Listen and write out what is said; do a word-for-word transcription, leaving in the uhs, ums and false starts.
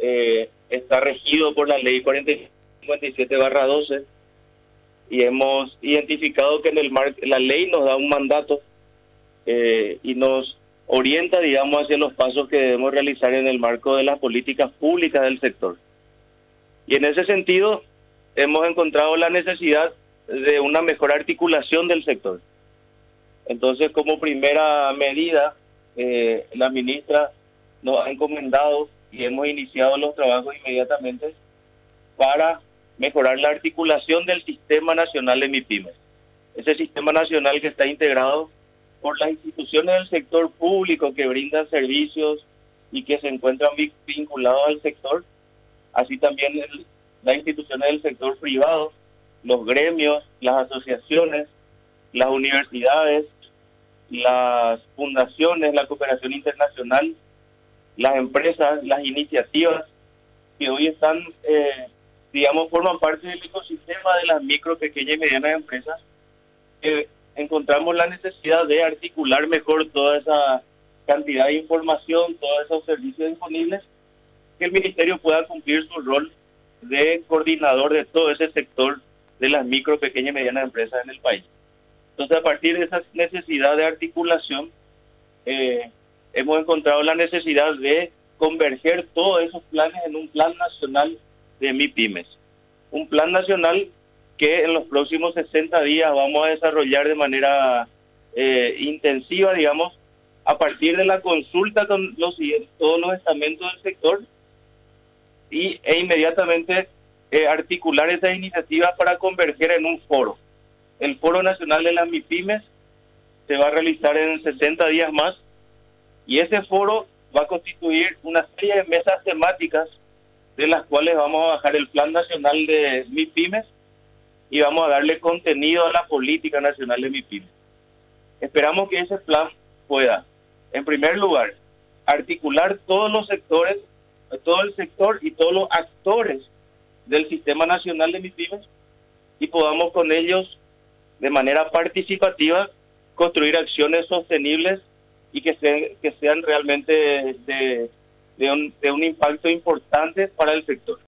eh, está regido por la ley cuarenta y cincuenta y siete barra doce y hemos identificado que en el mar la ley nos da un mandato eh, y nos orienta, digamos, hacia los pasos que debemos realizar en el marco de las políticas públicas del sector. Y en ese sentido hemos encontrado la necesidad de una mejor articulación del sector. Entonces, como primera medida, eh, la ministra nos ha encomendado y hemos iniciado los trabajos inmediatamente para mejorar la articulación del Sistema Nacional de MIPYMES. Ese Sistema Nacional que está integrado por las instituciones del sector público que brindan servicios y que se encuentran vinculados al sector, así también el, las instituciones del sector privado, los gremios, las asociaciones, las universidades, las fundaciones, la cooperación internacional, las empresas, las iniciativas que hoy están, eh, digamos, forman parte del ecosistema de las micro, pequeñas y medianas empresas. Eh, encontramos la necesidad de articular mejor toda esa cantidad de información, todos esos servicios disponibles, que el Ministerio pueda cumplir su rol de coordinador de todo ese sector de las micro, pequeñas y medianas empresas en el país. Entonces, a partir de esa necesidad de articulación, eh, hemos encontrado la necesidad de converger todos esos planes en un plan nacional de MIPYMES. Un plan nacional que en los próximos sesenta días vamos a desarrollar de manera eh, intensiva, digamos, a partir de la consulta con los, todos los estamentos del sector y, e inmediatamente eh, articular esas iniciativas para converger en un foro. El Foro Nacional de las MIPYMES se va a realizar en sesenta días más y ese foro va a constituir una serie de mesas temáticas de las cuales vamos a bajar el Plan Nacional de MIPYMES y vamos a darle contenido a la política nacional de MIPYMES. Esperamos que ese plan pueda, en primer lugar, articular todos los sectores, todo el sector y todos los actores del Sistema Nacional de MIPYMES y podamos con ellos, de manera participativa, construir acciones sostenibles y que, se, que sean realmente de, de, un, de un impacto importante para el sector.